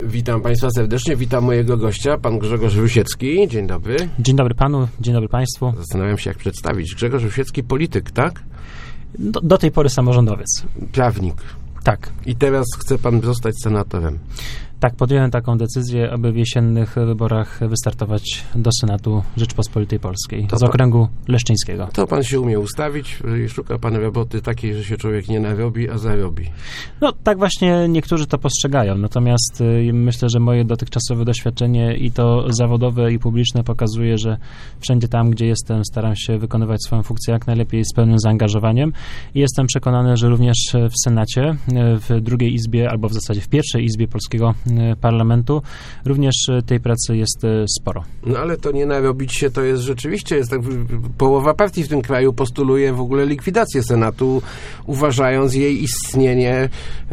Witam Państwa serdecznie, witam mojego gościa, pan Grzegorz Rusiecki. Dzień dobry. Dzień dobry panu, dzień dobry państwu. Zastanawiam się, jak przedstawić. Grzegorz Rusiecki, polityk, tak? Do tej pory samorządowiec. Prawnik. Tak. I teraz chce pan zostać senatorem. Tak, podjąłem taką decyzję, aby w jesiennych wyborach wystartować do Senatu Rzeczypospolitej Polskiej z okręgu leszczyńskiego. To pan się umie ustawić i szuka pan roboty takiej, że się człowiek nie narobi, a zarobi. No, tak właśnie niektórzy to postrzegają. Natomiast myślę, że moje dotychczasowe doświadczenie i to zawodowe i publiczne pokazuje, że wszędzie tam, gdzie jestem, staram się wykonywać swoją funkcję jak najlepiej z pełnym zaangażowaniem. I jestem przekonany, że również w Senacie, w drugiej izbie, albo w zasadzie w pierwszej izbie polskiego parlamentu, również tej pracy jest sporo. No ale to nie narobić się, to jest rzeczywiście, jest tak, połowa partii w tym kraju postuluje w ogóle likwidację Senatu, uważając jej istnienie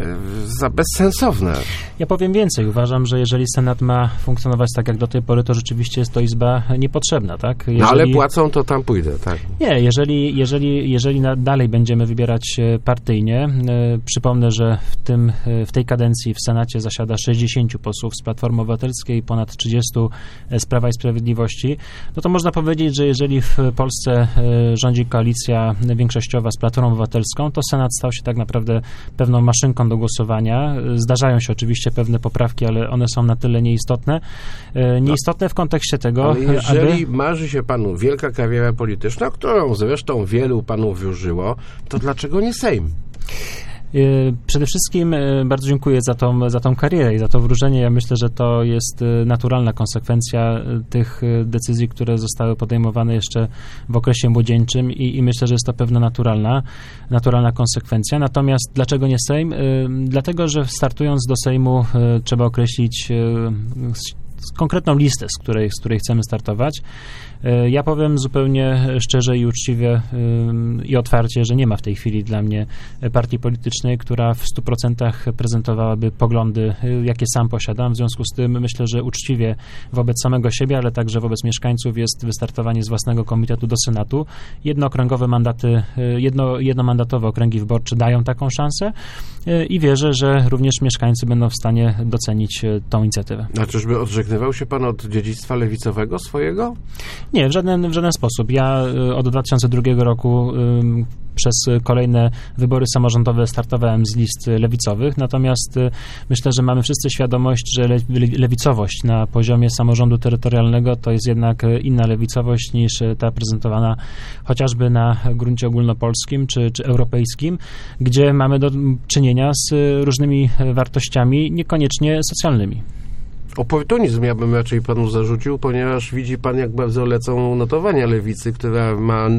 za bezsensowne. Ja powiem więcej. Uważam, że jeżeli Senat ma funkcjonować tak jak do tej pory, to rzeczywiście jest to izba niepotrzebna, tak? Jeżeli... No ale płacą, to tam pójdę, tak? Nie, jeżeli dalej będziemy wybierać partyjnie, przypomnę, że w tej kadencji w Senacie zasiada 60 posłów z Platformy Obywatelskiej, ponad 30 z Prawa i Sprawiedliwości, no to można powiedzieć, że jeżeli w Polsce rządzi koalicja większościowa z Platformą Obywatelską, to Senat stał się tak naprawdę pewną maszynką do głosowania. Zdarzają się oczywiście pewne poprawki, ale one są na tyle nieistotne. Nieistotne w kontekście tego, ale jeżeli marzy się panu wielka kariera polityczna, którą zresztą wielu panów wróżyło, to dlaczego nie Sejm? Przede wszystkim bardzo dziękuję za tą karierę i za to wróżenie. Ja myślę, że to jest naturalna konsekwencja tych decyzji, które zostały podejmowane jeszcze w okresie młodzieńczym i myślę, że jest to pewna naturalna konsekwencja. Natomiast dlaczego nie Sejm? Dlatego, że startując do Sejmu trzeba określić konkretną listę, z której chcemy startować. Ja powiem zupełnie szczerze i uczciwie i otwarcie, że nie ma w tej chwili dla mnie partii politycznej, która w 100% prezentowałaby poglądy, jakie sam posiadam. W związku z tym myślę, że uczciwie wobec samego siebie, ale także wobec mieszkańców jest wystartowanie z własnego komitetu do Senatu. Jednookręgowe mandaty, jednomandatowe okręgi wyborcze dają taką szansę i wierzę, że również mieszkańcy będą w stanie docenić tą inicjatywę. A czyżby odżegnywał się pan od dziedzictwa lewicowego swojego? Nie, w żaden sposób. Ja od 2002 roku przez kolejne wybory samorządowe startowałem z list lewicowych, natomiast myślę, że mamy wszyscy świadomość, że lewicowość na poziomie samorządu terytorialnego to jest jednak inna lewicowość niż ta prezentowana chociażby na gruncie ogólnopolskim czy europejskim, gdzie mamy do czynienia z różnymi wartościami, niekoniecznie socjalnymi. Oportunizm ja bym raczej panu zarzucił, ponieważ widzi pan, jak bardzo lecą notowania lewicy, która ma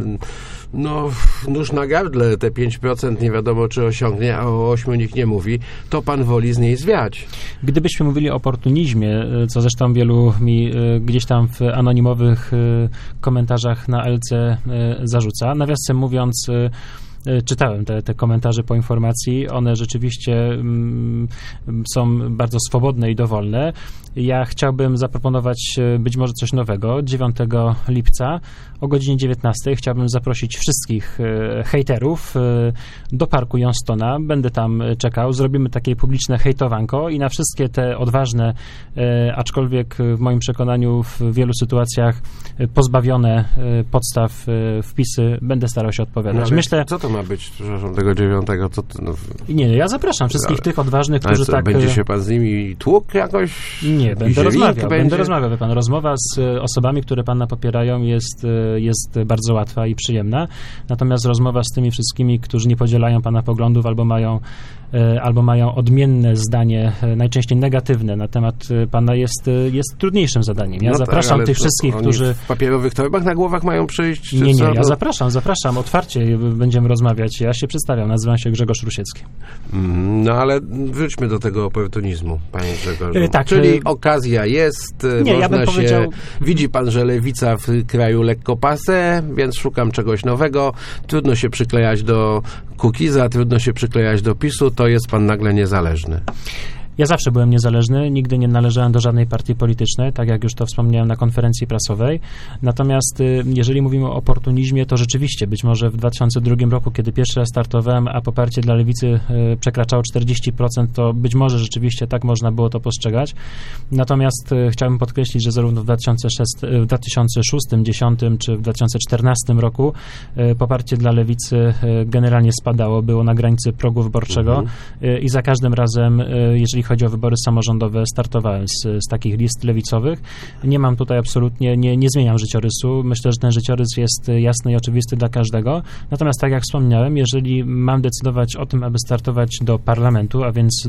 nóż na gardle, te 5% nie wiadomo, czy osiągnie, a o 8 nikt nie mówi, to pan woli z niej zwiać. Gdybyśmy mówili o oportunizmie, co zresztą wielu mi gdzieś tam w anonimowych komentarzach na LC zarzuca, nawiasem mówiąc, czytałem te komentarze po informacji. One rzeczywiście są bardzo swobodne i dowolne. Ja chciałbym zaproponować być może coś nowego. 9 lipca o godzinie 19 chciałbym zaprosić wszystkich hejterów do Parku Johnstona. Będę tam czekał. Zrobimy takie publiczne hejtowanko i na wszystkie te odważne, aczkolwiek w moim przekonaniu w wielu sytuacjach pozbawione podstaw wpisy będę starał się odpowiadać. Myślę, co to ma być, przepraszam, tego 9? Nie, ja zapraszam wszystkich tych odważnych, którzy tak... Będzie się pan z nimi tłukł jakoś? Nie, będę rozmawiał. Wie pan, rozmowa z osobami, które pana popierają jest bardzo łatwa i przyjemna, natomiast rozmowa z tymi wszystkimi, którzy nie podzielają pana poglądów albo mają odmienne zdanie, najczęściej negatywne na temat pana, jest trudniejszym zadaniem. Ja zapraszam tych wszystkich, którzy... w papierowych torbach na głowach mają przyjść? Nie, ja zapraszam, otwarcie będziemy rozmawiać. Ja się przedstawiam, nazywam się Grzegorz Rusiecki. No ale wróćmy do tego oportunizmu, panie Grzegorzu. Tak, czyli okazja jest, widzi pan, że lewica w kraju lekko passé, więc szukam czegoś nowego. Trudno się przyklejać do Kukiza, trudno się przyklejać do PiS-u, to jest pan nagle niezależny. Ja zawsze byłem niezależny, nigdy nie należałem do żadnej partii politycznej, tak jak już to wspomniałem na konferencji prasowej. Natomiast jeżeli mówimy o oportunizmie, to rzeczywiście być może w 2002 roku, kiedy pierwszy raz startowałem, a poparcie dla Lewicy przekraczało 40%, to być może rzeczywiście tak można było to postrzegać. Natomiast chciałbym podkreślić, że zarówno w 2006, 2010 czy w 2014 roku poparcie dla Lewicy generalnie spadało, było na granicy progu wyborczego i za każdym razem, jeżeli chodzi o wybory samorządowe, startowałem z takich list lewicowych. Nie mam tutaj absolutnie, nie zmieniam życiorysu. Myślę, że ten życiorys jest jasny i oczywisty dla każdego. Natomiast tak jak wspomniałem, jeżeli mam decydować o tym, aby startować do parlamentu, a więc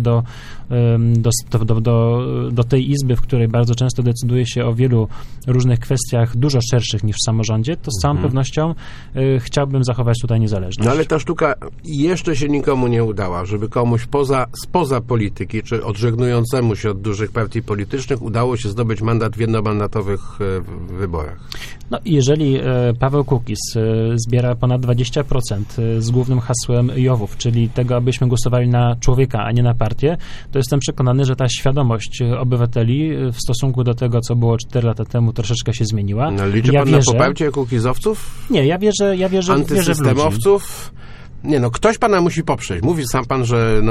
do tej izby, w której bardzo często decyduje się o wielu różnych kwestiach dużo szerszych niż w samorządzie, to z całą pewnością chciałbym zachować tutaj niezależność. No ale ta sztuka jeszcze się nikomu nie udała, żeby komuś spoza polityki, czy odżegnującemu się od dużych partii politycznych udało się zdobyć mandat w jednomandatowych wyborach. No, jeżeli Paweł Kukiz zbiera ponad 20% z głównym hasłem JOW-ów, czyli tego, abyśmy głosowali na człowieka, a nie na partię, to jestem przekonany, że ta świadomość obywateli w stosunku do tego, co było 4 lata temu, troszeczkę się zmieniła. No, liczy pan na poparcie kukizowców? Nie, ja wierzę Antysystemowców? Nie, no ktoś pana musi poprzeć. Mówi sam pan, że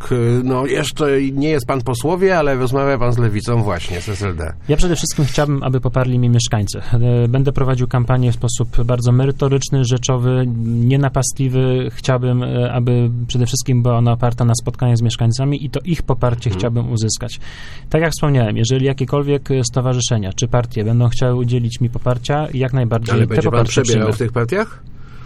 jeszcze nie jest pan posłowie, ale rozmawia pan z Lewicą właśnie, z SLD. Ja przede wszystkim chciałbym, aby poparli mnie mieszkańcy. Będę prowadził kampanię w sposób bardzo merytoryczny, rzeczowy, nienapastliwy. Chciałbym, aby przede wszystkim była ona oparta na spotkaniach z mieszkańcami i to ich poparcie chciałbym uzyskać. Tak jak wspomniałem, jeżeli jakiekolwiek stowarzyszenia czy partie będą chciały udzielić mi poparcia, jak najbardziej ale te będzie pan poparcie przebierał w tych partiach?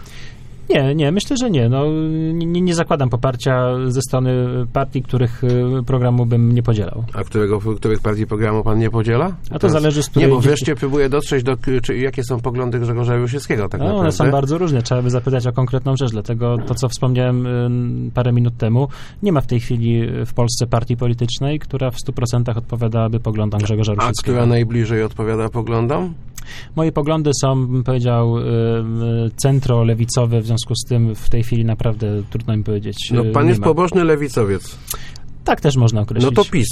Nie, myślę, że nie. Nie zakładam poparcia ze strony partii, których programu bym nie podzielał. A których partii programu pan nie podziela? A to zależy z której... Nie, bo wreszcie próbuję dotrzeć jakie są poglądy Grzegorza Rusieckiego tak naprawdę. One są bardzo różne. Trzeba by zapytać o konkretną rzecz, dlatego to, co wspomniałem parę minut temu, nie ma w tej chwili w Polsce partii politycznej, która w 100% odpowiadałaby poglądom Grzegorza Rusieckiego. A która najbliżej odpowiada poglądom? Moje poglądy są, bym powiedział, centro-lewicowe, w związku z tym w tej chwili naprawdę trudno mi powiedzieć. No pan jest pobożny lewicowiec. Tak też można określić. No to PiS.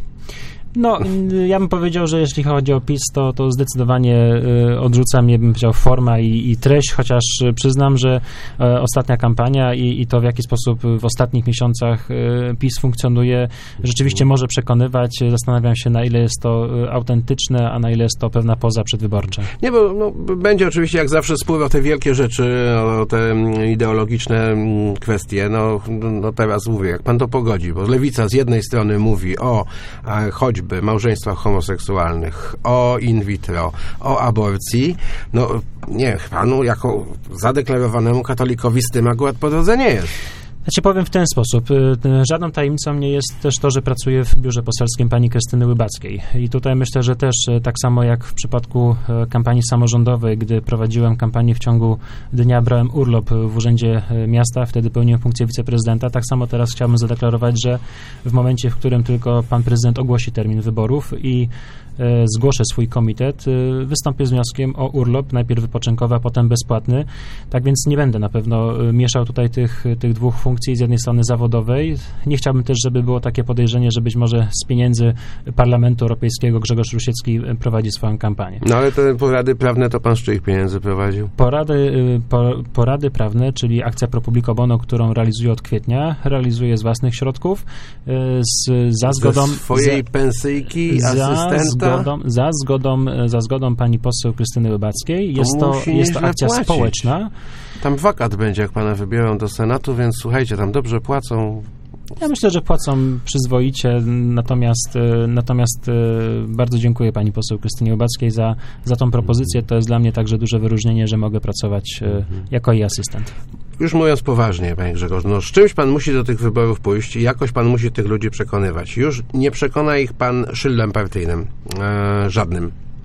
No, ja bym powiedział, że jeśli chodzi o PiS, to zdecydowanie odrzuca mnie, bym powiedział, forma i treść, chociaż przyznam, że ostatnia kampania i to, w jaki sposób w ostatnich miesiącach PiS funkcjonuje, rzeczywiście może przekonywać. Zastanawiam się, na ile jest to autentyczne, a na ile jest to pewna poza przedwyborcza. Nie, bo będzie oczywiście jak zawsze spływ o te wielkie rzeczy, o te ideologiczne kwestie. No teraz mówię, jak pan to pogodzi, bo Lewica z jednej strony mówi o choćby małżeństwach homoseksualnych, o in vitro, o aborcji, niech panu jako zadeklarowanemu katolikowi z tym akurat po drodze nie jest. Znaczy powiem w ten sposób. Żadną tajemnicą nie jest też to, że pracuję w biurze poselskim pani Krystyny Łybackiej. I tutaj myślę, że też tak samo jak w przypadku kampanii samorządowej, gdy prowadziłem kampanię w ciągu dnia, brałem urlop w Urzędzie Miasta, wtedy pełniłem funkcję wiceprezydenta. Tak samo teraz chciałbym zadeklarować, że w momencie, w którym tylko pan prezydent ogłosi termin wyborów i zgłoszę swój komitet, wystąpię z wnioskiem o urlop, najpierw wypoczynkowy, a potem bezpłatny. Tak więc nie będę na pewno mieszał tutaj tych dwóch funkcji, z jednej strony zawodowej. Nie chciałbym też, żeby było takie podejrzenie, że być może z pieniędzy Parlamentu Europejskiego Grzegorz Rusiecki prowadzi swoją kampanię. No ale te porady prawne to pan z czyich pieniędzy prowadził? Porady prawne, czyli akcja Pro Publico Bono, którą realizuję od kwietnia, realizuję z własnych środków, za zgodą... Ze swojej pensyjki, asystenta? Za zgodą pani poseł Krystyny Łybackiej. Jest to akcja społeczna. Tam wakat będzie, jak pana wybiorą do Senatu, więc słuchajcie, tam dobrze płacą. Ja myślę, że płacą przyzwoicie, natomiast bardzo dziękuję pani poseł Krystynie Łybackiej za tą propozycję. To jest dla mnie także duże wyróżnienie, że mogę pracować jako jej asystent. Już mówiąc poważnie, panie Grzegorzu, z czymś pan musi do tych wyborów pójść i jakoś pan musi tych ludzi przekonywać. Już nie przekona ich pan szyldem partyjnym, żadnym.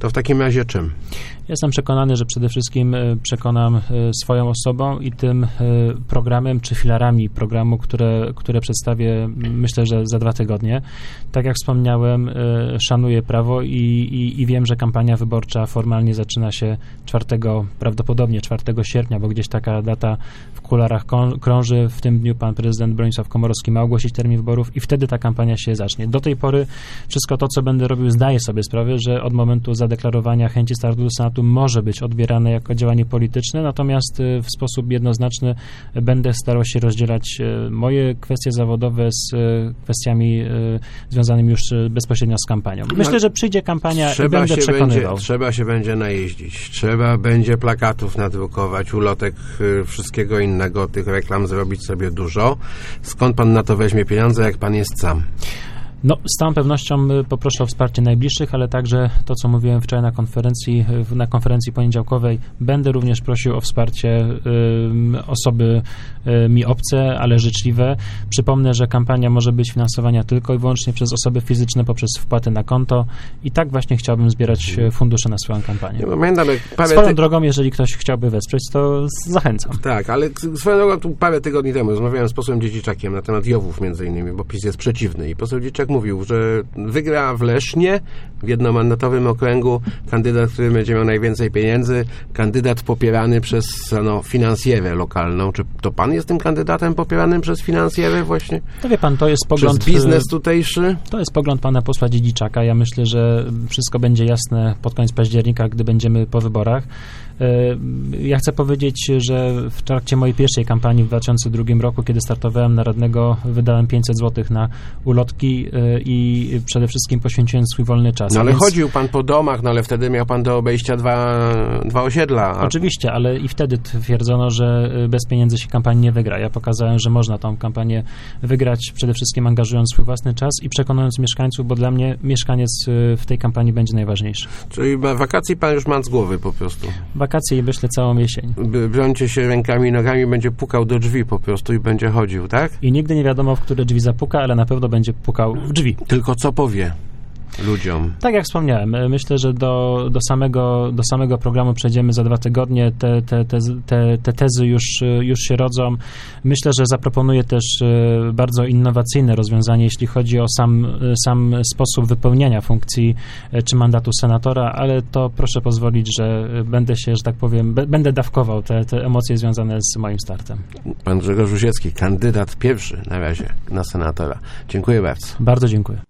To w takim razie czym? Jestem przekonany, że przede wszystkim przekonam swoją osobą i tym programem, czy filarami programu, które przedstawię, myślę, że za 2 tygodnie. Tak jak wspomniałem, szanuję prawo i wiem, że kampania wyborcza formalnie zaczyna się prawdopodobnie 4 sierpnia, bo gdzieś taka data w kularach krąży. W tym dniu pan prezydent Bronisław Komorowski ma ogłosić termin wyborów i wtedy ta kampania się zacznie. Do tej pory wszystko to, co będę robił, zdaję sobie sprawę, że od momentu zadeklarowania chęci startu do Senatu może być odbierane jako działanie polityczne, natomiast w sposób jednoznaczny będę starał się rozdzielać moje kwestie zawodowe z kwestiami związanymi już bezpośrednio z kampanią. Myślę, że przyjdzie kampania i będę przekonywał. Trzeba się będzie najeździć, trzeba będzie plakatów nadrukować, ulotek, wszystkiego innego, tych reklam zrobić sobie dużo. Skąd pan na to weźmie pieniądze, jak pan jest sam? No, z całą pewnością poproszę o wsparcie najbliższych, ale także to, co mówiłem wczoraj na konferencji poniedziałkowej, będę również prosił o wsparcie osoby mi obce, ale życzliwe. Przypomnę, że kampania może być finansowana tylko i wyłącznie przez osoby fizyczne poprzez wpłaty na konto i tak właśnie chciałbym zbierać fundusze na swoją kampanię. Swoją drogą, jeżeli ktoś chciałby wesprzeć, to zachęcam. Tak, ale swoją drogą, tu parę tygodni temu rozmawiałem z posłem Dziedziczakiem na temat JOW-ów między innymi, bo PiS jest przeciwny i poseł Dziedziczak mówił, że wygra w Lesznie, w jednomandatowym okręgu, kandydat, który będzie miał najwięcej pieniędzy, kandydat popierany przez finansjerę lokalną. Czy to pan jest tym kandydatem popieranym przez finansjerę właśnie? To wie pan, to jest pogląd... Przez biznes tutejszy? To jest pogląd pana posła Dziedziczaka. Ja myślę, że wszystko będzie jasne pod koniec października, gdy będziemy po wyborach. Ja chcę powiedzieć, że w trakcie mojej pierwszej kampanii w 2002 roku, kiedy startowałem na radnego, wydałem 500 zł na ulotki i przede wszystkim poświęciłem swój wolny czas. No ale chodził pan po domach, ale wtedy miał pan do obejścia dwa osiedla. Oczywiście, ale i wtedy twierdzono, że bez pieniędzy się kampanii nie wygra. Ja pokazałem, że można tą kampanię wygrać przede wszystkim angażując swój własny czas i przekonując mieszkańców, bo dla mnie mieszkaniec w tej kampanii będzie najważniejszy. Czyli wakacji pan już ma z głowy po prostu. Wakacje i myślę całą jesień. Brącie się rękami i nogami, będzie pukał do drzwi po prostu i będzie chodził, tak? I nigdy nie wiadomo, w które drzwi zapuka, ale na pewno będzie pukał w drzwi. Tylko co powie ludziom? Tak jak wspomniałem, myślę, że do samego programu przejdziemy za 2 tygodnie. Te tezy już się rodzą. Myślę, że zaproponuję też bardzo innowacyjne rozwiązanie, jeśli chodzi o sam sposób wypełniania funkcji czy mandatu senatora, ale to proszę pozwolić, że będę się, że tak powiem, będę dawkował te emocje związane z moim startem. Pan Grzegorz Rusiecki, kandydat pierwszy na razie na senatora. Dziękuję bardzo. Bardzo dziękuję.